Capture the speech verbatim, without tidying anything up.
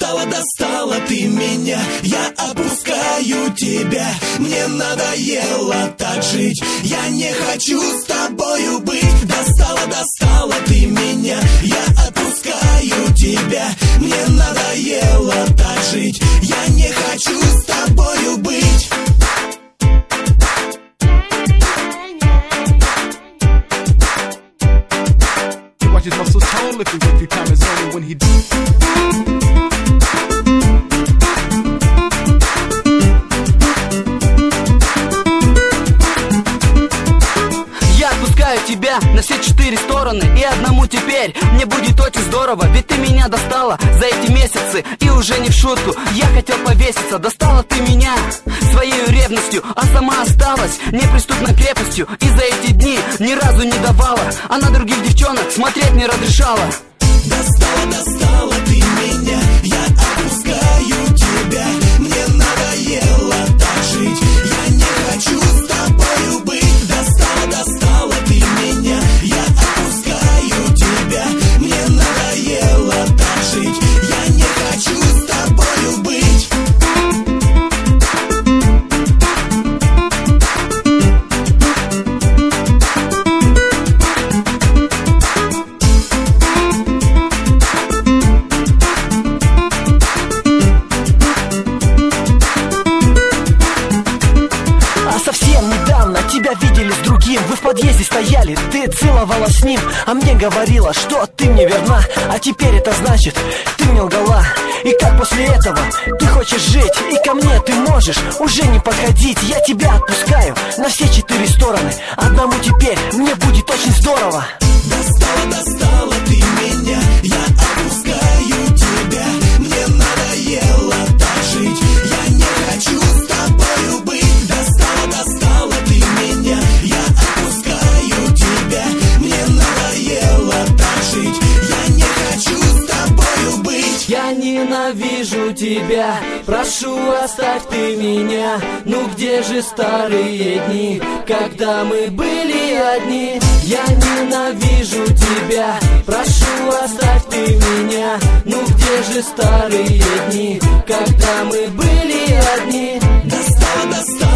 Достала, достала ты меня, я опускаю тебя. Мне надоело так жить, я не хочу с тобою быть. Достала, достала ты меня, я отпускаю тебя. Мне надоело так жить, я не хочу с тобою быть. Watch his muscles tone lifting a few times only when he do. Я отпускаю тебя на все четыре стороны, и одному теперь мне будет очень здорово. Ведь ты меня достала за эти месяцы, и уже не в шутку я хотел повеситься. Достала ты меня своей ревностью, а сама осталась неприступной крепостью. И за эти дни ни разу не давала, а на других девчонок смотреть не разрешала. Достала, достала ты меня, я отпускаю тебя. Мне надоело так жить, я не хочу с тобою быть. Достала, достала ты меня, я отпускаю тебя. Мне надоело так жить, я не хочу с тобою быть. Тебя видели с другим, вы в подъезде стояли, ты целовалась с ним, а мне говорила, что ты мне верна. А теперь это значит, ты мне лгала. И как после этого ты хочешь жить, и ко мне ты можешь уже не подходить. Я тебя отпускаю на все четыре стороны, одному теперь мне будет очень здорово. Достала, достала ты меня, я отпускаю тебя. Мне надоело так жить, я не хочу с тобою быть. Достала, достала ты меня, я отпускаю тебя. Мне надоело так жить, я не хочу с тобою быть. Я ненавижу тебя, прошу, оставь ты меня. Ну где же старые дни, когда мы были одни? Я ненавижу тебя, прошу, оставь ты меня. Ну где же старые дни, когда мы были одни? Достала, достала